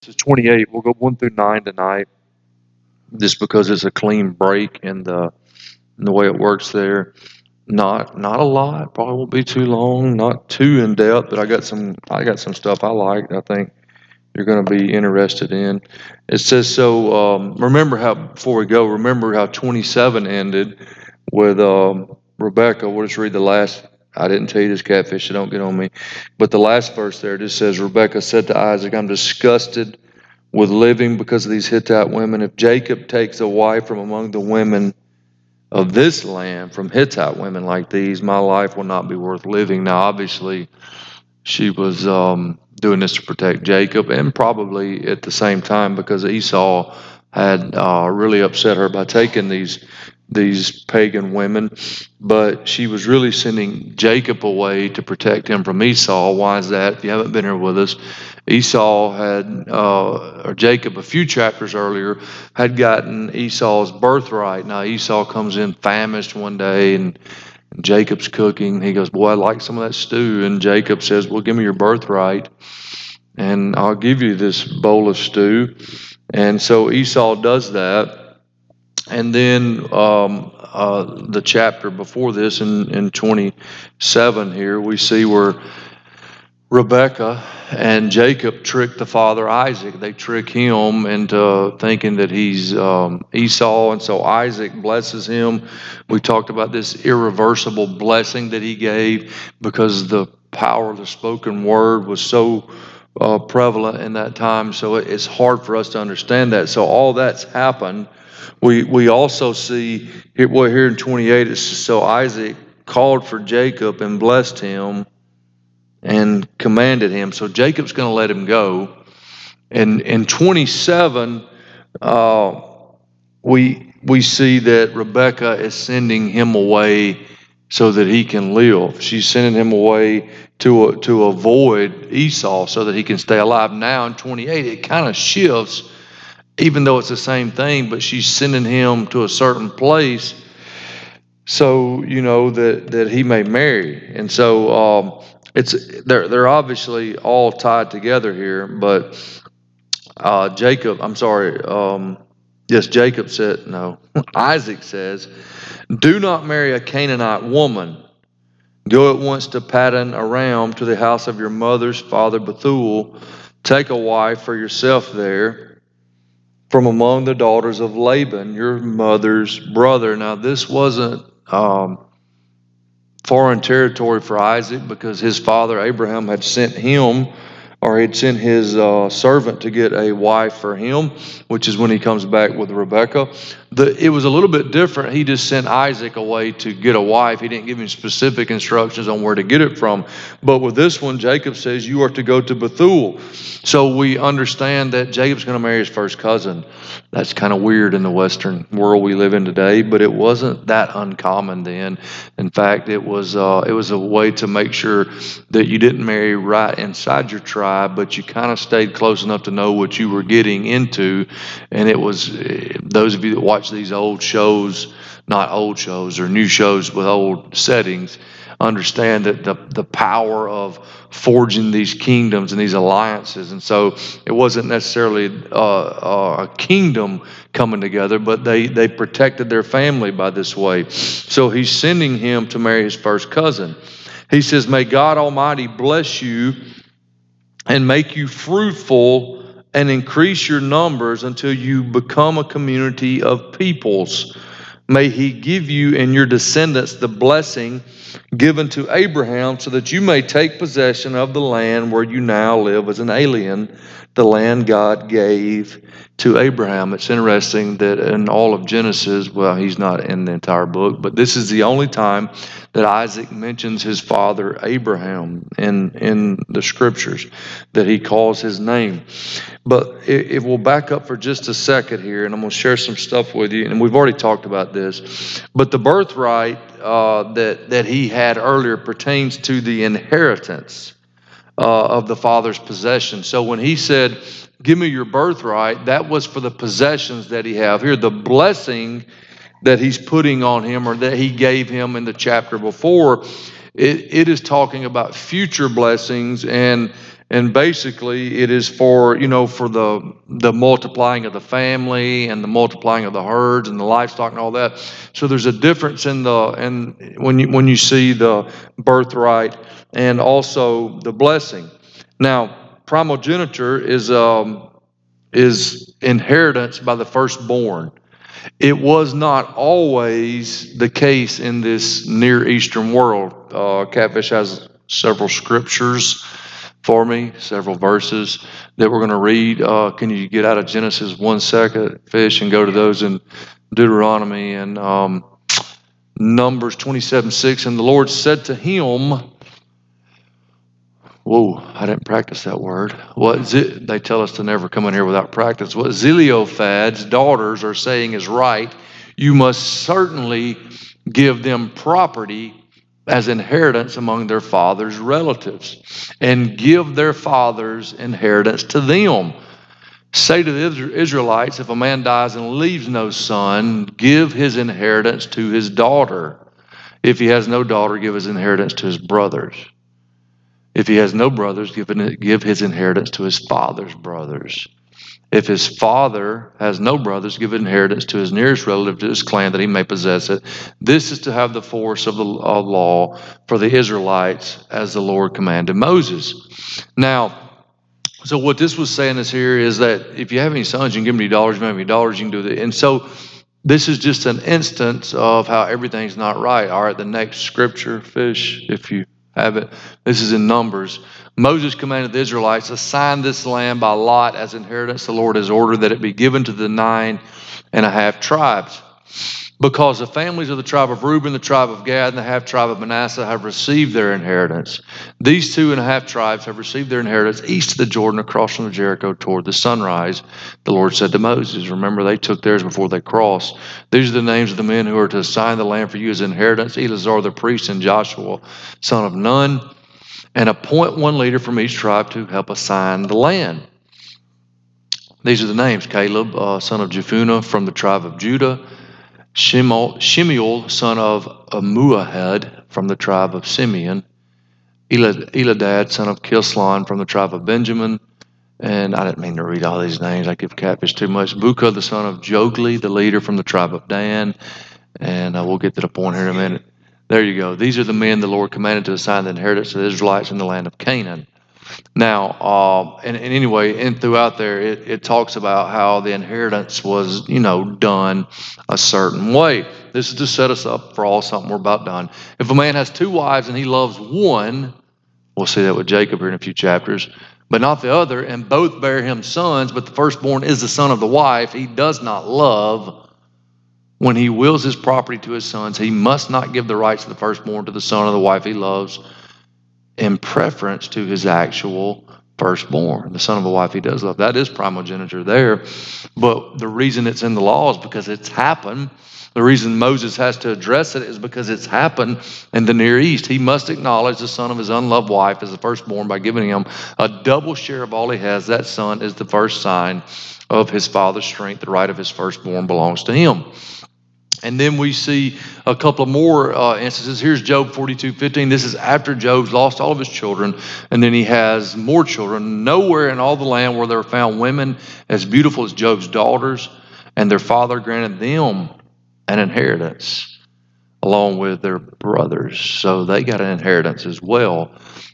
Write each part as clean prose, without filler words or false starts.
Genesis 28. We'll go 1 through 9 tonight, just because it's a clean break in the way it works there. Not a lot. Probably won't be too long. Not too in depth, but I got some stuff I like. I think you're going to be interested in. It says so. Remember how 27 ended with Rebecca. We'll just read the last. I didn't tell you this, catfish, so don't get on me. But the last verse there just says, Rebecca said to Isaac, I'm disgusted with living because of these Hittite women. If Jacob takes a wife from among the women of this land, from Hittite women like these, my life will not be worth living. Now, obviously, she was doing this to protect Jacob, and probably at the same time because Esau had really upset her by taking these pagan women, but she was really sending Jacob away to protect him from Esau. Why is that? If you haven't been here with us, Esau or Jacob a few chapters earlier had gotten Esau's birthright. Now Esau comes in famished one day, and Jacob's cooking. He goes, boy, I'd like some of that stew. And Jacob says, well, give me your birthright and I'll give you this bowl of stew. And so Esau does that. And then the chapter before this, in 27 here, we see where Rebekah and Jacob trick the father Isaac. They trick him into thinking that he's Esau, and so Isaac blesses him. We talked about this irreversible blessing that he gave because the power of the spoken word was so prevalent in that time. So it's hard for us to understand that. So all that's happened. We also see here in 28, it's so Isaac called for Jacob and blessed him and commanded him. So Jacob's going to let him go. And in 27, we see that Rebekah is sending him away so that he can live. She's sending him away to avoid Esau so that he can stay alive. Now in 28, it kind of shifts, even though it's the same thing, but she's sending him to a certain place so that he may marry. And so they're obviously all tied together here, but Isaac says, do not marry a Canaanite woman. Go at once to Paddan Aram, to the house of your mother's father Bethuel. Take a wife for yourself there from among the daughters of Laban, your mother's brother. Now, this wasn't foreign territory for Isaac, because his father Abraham had sent him, or he'd sent his servant to get a wife for him, which is when he comes back with Rebekah. It was a little bit different. He just sent Isaac away to get a wife. He didn't give him specific instructions on where to get it from. But with this one, Jacob says, you are to go to Bethuel. So we understand that Jacob's going to marry his first cousin. That's kind of weird in the Western world we live in today, but it wasn't that uncommon then. In fact, it was a way to make sure that you didn't marry right inside your tribe, but you kind of stayed close enough to know what you were getting into. And it was, those of you that watch these old shows, not old shows or new shows with old settings, understand that the power of forging these kingdoms and these alliances. And so it wasn't necessarily a kingdom coming together, but they protected their family by this way. So he's sending him to marry his first cousin. He says, may God Almighty bless you and make you fruitful and increase your numbers until you become a community of peoples. May he give you and your descendants the blessing given to Abraham, so that you may take possession of the land where you now live as an alien, the land God gave to Abraham. It's interesting that in all of Genesis, well, he's not in the entire book, but this is the only time that Isaac mentions his father Abraham in the scriptures, that he calls his name. But if we'll back up for just a second here, and I'm going to share some stuff with you, and we've already talked about this, but the birthright that he had earlier pertains to the inheritance of the father's possession. So when he said, give me your birthright, that was for the possessions that he have here. The blessing that he's putting on him, or that he gave him in the chapter before, it is talking about future blessings, and And basically it is for, for the multiplying of the family and the multiplying of the herds and the livestock and all that. So there's a difference in when you see the birthright and also the blessing. Now, primogeniture is inheritance by the firstborn. It was not always the case in this Near Eastern world. Catfish has several scriptures for me, several verses that we're going to read. Can you get out of Genesis 1 second, Fish, and go to those in Deuteronomy and Numbers 27:6? And the Lord said to him, whoa, I didn't practice that word. They tell us to never come in here without practice. What Zelophehad's daughters are saying is right. You must certainly give them property as inheritance among their father's relatives, and give their father's inheritance to them. Say to the Israelites, if a man dies and leaves no son, give his inheritance to his daughter. If he has no daughter, give his inheritance to his brothers. If he has no brothers, give his inheritance to his father's brothers. If his father has no brothers, give inheritance to his nearest relative, to his clan, that he may possess it. This is to have the force of the law for the Israelites, as the Lord commanded Moses. Now, so what this was saying is here is that if you have any sons, you can give them any daughters. If you have any daughters, you can do that. And so this is just an instance of how everything's not right. All right, the next scripture, Fish, if you have it. This is in Numbers. Moses commanded the Israelites, assign this land by lot as inheritance. The Lord has ordered that it be given to the 9.5 tribes. Because the families of the tribe of Reuben, the tribe of Gad, and the half tribe of Manasseh have received their inheritance. These 2.5 tribes have received their inheritance east of the Jordan, across from Jericho toward the sunrise. The Lord said to Moses, remember, they took theirs before they crossed. These are the names of the men who are to assign the land for you as inheritance: Eleazar the priest and Joshua, son of Nun. And appoint one leader from each tribe to help assign the land. These are the names: Caleb, son of Jephunneh, from the tribe of Judah; Shemuel, son of Ammuahad, from the tribe of Simeon; Eladad, son of Kilslon, from the tribe of Benjamin. And I didn't mean to read all these names. I give Catfish too much. Buka, the son of Jogli, the leader, from the tribe of Dan. And we'll get to the point here in a minute. There you go. These are the men the Lord commanded to assign the inheritance to the Israelites in the land of Canaan. Now, and anyway, and throughout there, it talks about how the inheritance was, done a certain way. This is to set us up for all something we're about done. If a man has 2 wives and he loves one, we'll see that with Jacob here in a few chapters, but not the other, and both bear him sons, but the firstborn is the son of the wife he does not love. When he wills his property to his sons, he must not give the rights of the firstborn to the son of the wife he loves, in preference to his actual firstborn, the son of a wife he does love. That is primogeniture there. But the reason it's in the law is because it's happened. The reason Moses has to address it is because it's happened in the Near East. He must acknowledge the son of his unloved wife as the firstborn by giving him a double share of all he has. That son is the first sign of his father's strength. The right of his firstborn belongs to him. And then we see a couple of more instances. Here's Job 42:15. This is after Job's lost all of his children, and then he has more children. Nowhere in all the land were there found women as beautiful as Job's daughters, and their father granted them an inheritance along with their brothers. So they got an inheritance as well.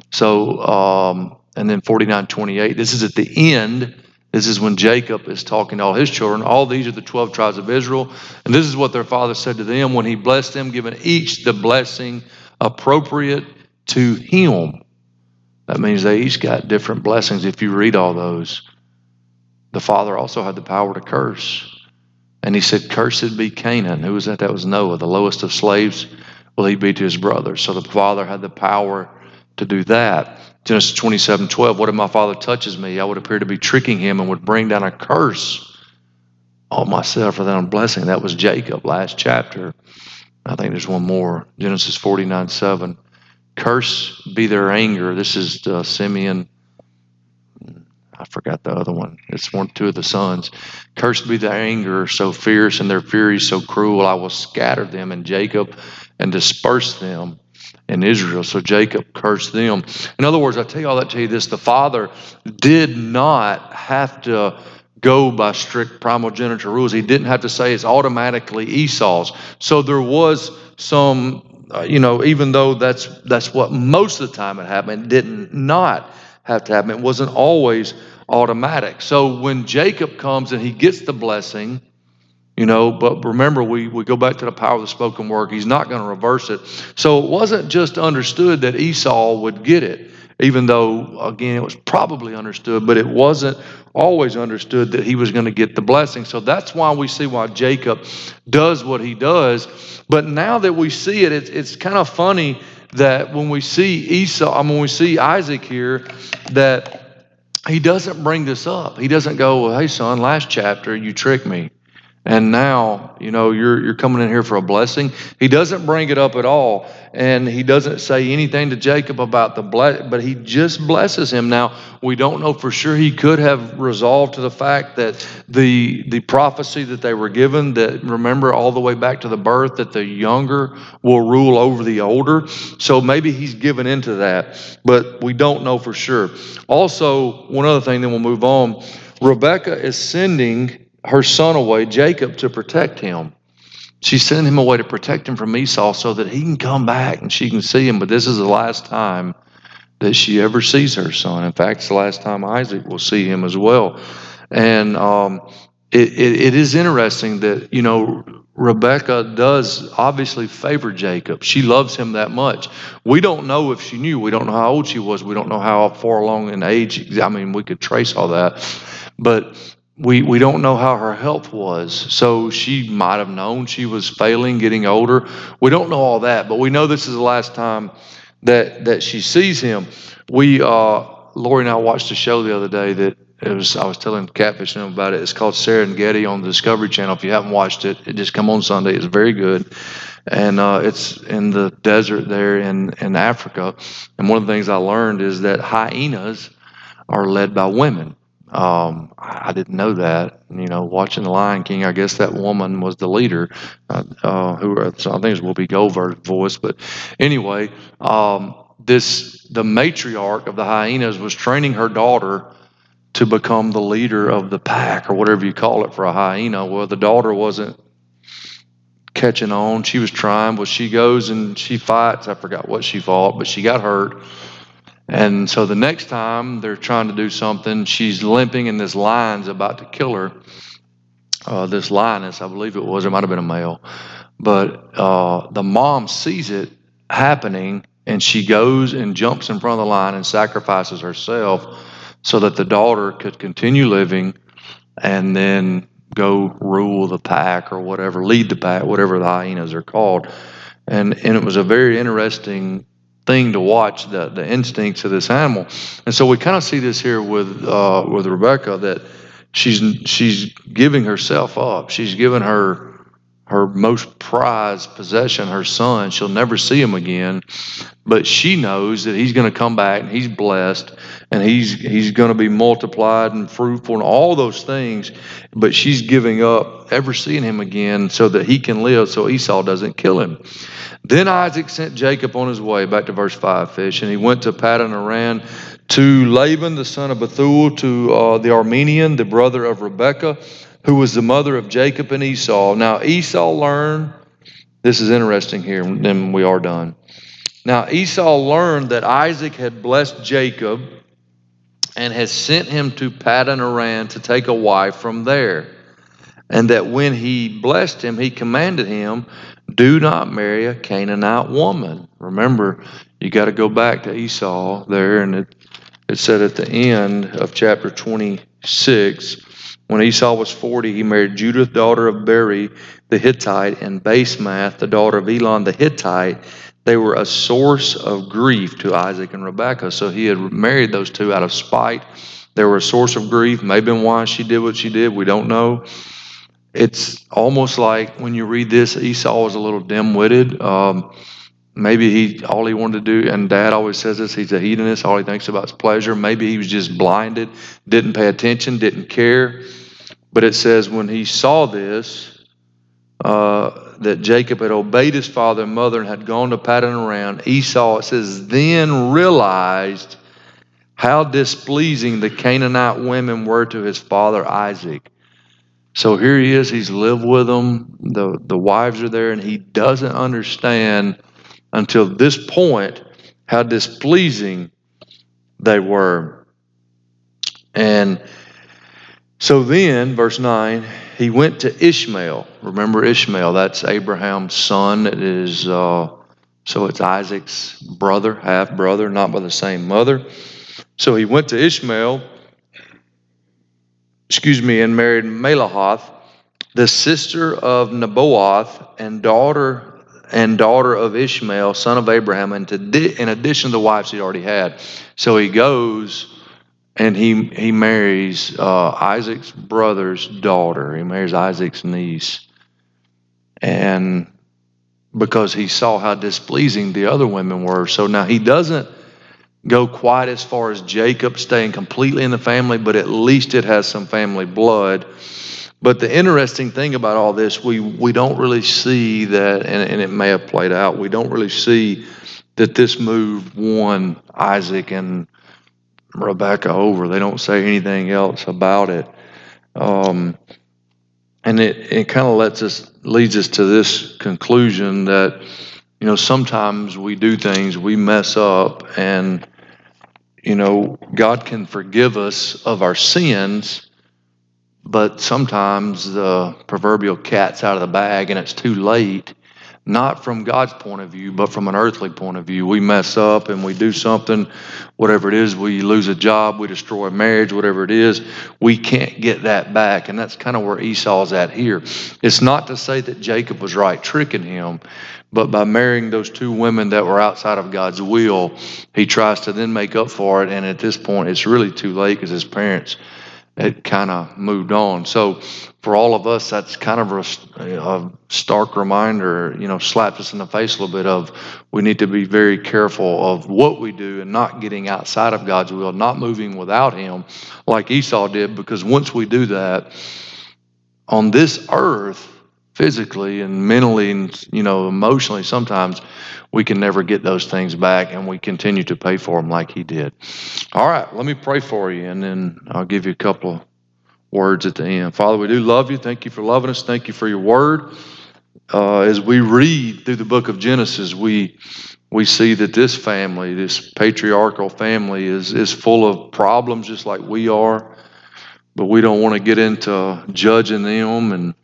So, and then 49:28. This is at the end. This is when Jacob is talking to all his children. All these are the 12 tribes of Israel. And this is what their father said to them when he blessed them, giving each the blessing appropriate to him. That means they each got different blessings. If you read all those, the father also had the power to curse. And he said, cursed be Canaan. Who was that? That was Noah. The lowest of slaves will he be to his brothers. So the father had the power to do that. Genesis 27:12, what if my father touches me? I would appear to be tricking him and would bring down a curse on myself rather than a blessing. That was Jacob, last chapter. I think there's one more. Genesis 49:7. Curse be their anger. This is Simeon. I forgot the other one. It's 2 of the sons. Cursed be their anger so fierce and their fury so cruel. I will scatter them in Jacob and disperse them. in Israel. So Jacob cursed them. In other words, I tell you all that to you this, the father did not have to go by strict primogeniture rules. He didn't have to say it's automatically Esau's. So there was some, even though that's what most of the time it happened, it did not have to happen. It wasn't always automatic. So when Jacob comes and he gets the blessing, but remember, we go back to the power of the spoken word. He's not going to reverse it. So it wasn't just understood that Esau would get it, even though, again, it was probably understood, but it wasn't always understood that he was going to get the blessing. So that's why we see why Jacob does what he does. But now that we see it, it's kind of funny that when we see when we see Isaac here, that he doesn't bring this up. He doesn't go, well, hey, son, last chapter you tricked me. And now, you're coming in here for a blessing. He doesn't bring it up at all. And he doesn't say anything to Jacob about the blessing, but he just blesses him. Now, we don't know for sure. He could have resolved to the fact that the prophecy that they were given, that remember all the way back to the birth, that the younger will rule over the older. So maybe he's given into that, but we don't know for sure. Also, one other thing, then we'll move on. Rebekah is sending her son away, Jacob, to protect him. She's sending him away to protect him from Esau so that he can come back and she can see him. But this is the last time that she ever sees her son. In fact, it's the last time Isaac will see him as well. And it is interesting that, Rebekah does obviously favor Jacob. She loves him that much. We don't know if she knew. We don't know how old she was. We don't know how far along in age. I mean, we could trace all that. But we don't know how her health was. So she might have known she was failing, getting older. We don't know all that, but we know this is the last time that she sees him. Lori and I watched a show the other day that I was telling Catfish and them about it. It's called Serengeti on the Discovery Channel. If you haven't watched it, it just come on Sunday. It's very good. And it's in the desert there in Africa. And one of the things I learned is that hyenas are led by women. I didn't know that. Watching The Lion King, I guess that woman was the leader, so I think it's Whoopi Goldberg's voice. But anyway, the matriarch of the hyenas was training her daughter to become the leader of the pack, or whatever you call it for a hyena. Well, the daughter wasn't catching on. She was trying, but she goes and she fights. I forgot what she fought, but she got hurt. And so the next time they're trying to do something, she's limping and this lion's about to kill her. This lioness, I believe it might have been a male. But the mom sees it happening and she goes and jumps in front of the lion and sacrifices herself so that the daughter could continue living and then go rule the pack or whatever, lead the pack, whatever the hyenas are called. And it was a very interesting thing to watch, the instincts of this animal. And so we kind of see this here with Rebekah, that she's giving herself up. She's given her most prized possession, her son. She'll never see him again, but she knows that he's going to come back and he's blessed and he's going to be multiplied and fruitful and all those things. But she's giving up ever seeing him again so that he can live, so Esau doesn't kill him. Then Isaac sent Jacob on his way, back to verse 5, Fish, and he went to Paddan Aram to Laban, the son of Bethuel, to the Aramean, the brother of Rebekah, who was the mother of Jacob and Esau. Now Esau learned, this is interesting here, and then we are done. Now Esau learned that Isaac had blessed Jacob and had sent him to Paddan Aram to take a wife from there. And that when he blessed him, he commanded him, do not marry a Canaanite woman. Remember, you got to go back to Esau there, and it said at the end of chapter 26, when Esau was 40, he married Judith, daughter of Beri the Hittite, and Basemath, the daughter of Elon the Hittite. They were a source of grief to Isaac and Rebekah. So he had married those two out of spite. They were a source of grief. Maybe why she did what she did, we don't know. It's almost like when you read this, Esau was a little dim-witted. Maybe all he wanted to do, and Dad always says this, he's a hedonist. All he thinks about is pleasure. Maybe he was just blinded, didn't pay attention, didn't care. But it says when he saw this, that Jacob had obeyed his father and mother and had gone to pattern around, Esau, it says, then realized how displeasing the Canaanite women were to his father Isaac. So here he is, he's lived with them, the wives are there, and he doesn't understand until this point how displeasing they were. And so then, verse 9, he went to Ishmael. Remember Ishmael, that's Abraham's son. It is, so it's Isaac's brother, half brother, not by the same mother. So he went to Ishmael, and married Melahath, the sister of Nebaioth and daughter of Ishmael, son of Abraham, and in addition to the wives he already had. So he goes and he marries Isaac's brother's daughter. He marries Isaac's niece. And because he saw how displeasing the other women were. So now he doesn't go quite as far as Jacob, staying completely in the family, but at least it has some family blood. But the interesting thing about all this, we don't really see that, and it may have played out, we don't really see that this move won Isaac and Rebecca over. They don't say anything else about it. And it kind of leads us to this conclusion that, sometimes we do things, we mess up, and, God can forgive us of our sins, but sometimes the proverbial cat's out of the bag and it's too late. Not from God's point of view, but from an earthly point of view. We mess up and we do something, whatever it is, we lose a job, we destroy a marriage, whatever it is, we can't get that back. And that's kind of where Esau's at here. It's not to say that Jacob was right tricking him, but by marrying those two women that were outside of God's will, he tries to then make up for it. And at this point, it's really too late because his parents had kind of moved on. So for all of us, that's kind of a stark reminder, slaps us in the face a little bit of we need to be very careful of what we do and not getting outside of God's will, not moving without him like Esau did, because once we do that on this earth, physically and mentally and emotionally, sometimes we can never get those things back, and we continue to pay for them like he did. All right, let me pray for you, and then I'll give you a couple of words at the end. Father, we do love you. Thank you for loving us. Thank you for your word. As we read through the book of Genesis, we see that this family, this patriarchal family, is full of problems just like we are, but we don't want to get into judging them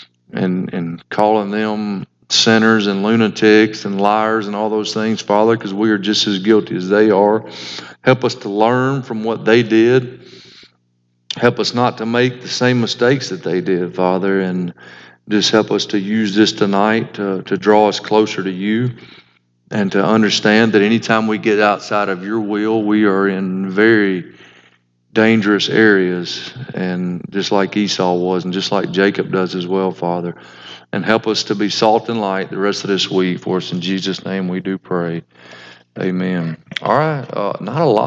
and calling them sinners and lunatics and liars and all those things, Father, because we are just as guilty as they are. Help us to learn from what they did. Help us not to make the same mistakes that they did, Father, and just help us to use this tonight to draw us closer to you and to understand that anytime we get outside of your will, we are in very dangerous areas, and just like Esau was, and just like Jacob does as well, Father. And help us to be salt and light the rest of this week for us. In Jesus' name we do pray. Amen. All right. Not a lot.